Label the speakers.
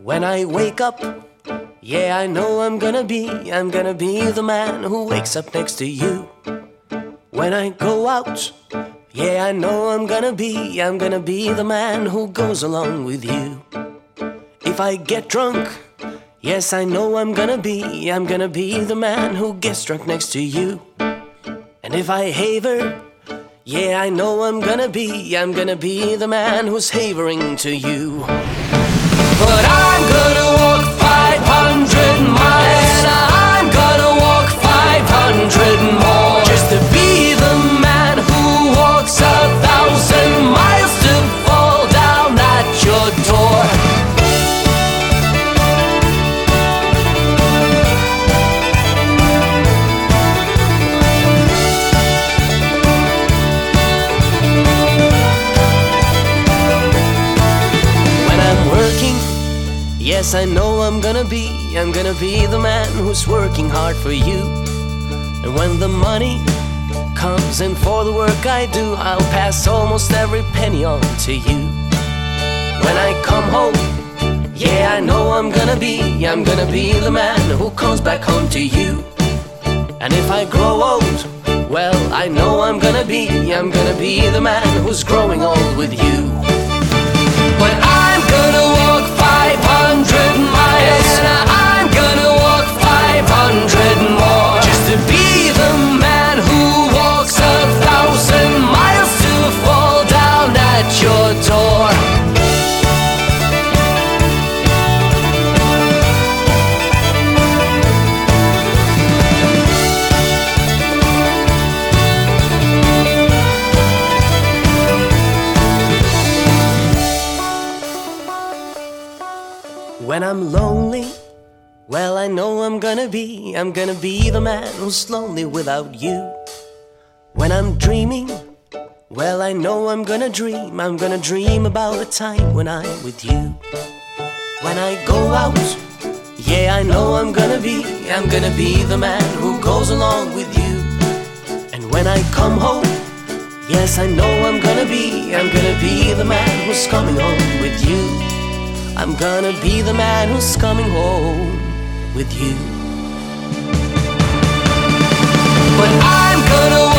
Speaker 1: When I wake up, yeah, I know I'm gonna be the man who wakes up next to you. When I go out, yeah, I know I'm gonna be the man who goes along with you. If I get drunk, yes, I know I'm gonna be the man who gets drunk next to you. And if I haver, yeah, I know I'm gonna be the man who's havering to you. But I'm gonna walk 500 miles, I'm gonna walk 500 more, just to be the man who walks 1,000 miles to fall down at your door. Yes, I know I'm gonna be the man who's working hard for you. And when the money comes in for the work I do, I'll pass almost every penny on to you. When I come home, yeah, I know I'm gonna be the man who comes back home to you. And if I grow old, well, I know I'm gonna be the man who's growing old with you. But I'm gonna walk 500 miles, and I'm gonna walk 500 more, just to be the man who walks 1,000 miles to fall down at your door. When I'm lonely, well, I know I'm gonna be the man who's lonely without you. When I'm dreaming, well, I know I'm gonna dream about a time when I'm with you. When I go out, yeah, I know I'm gonna be the man who goes along with you. And when I come home, yes, I know I'm gonna be the man who's coming home with you. I'm gonna be the man who's coming home with you. But I'm gonna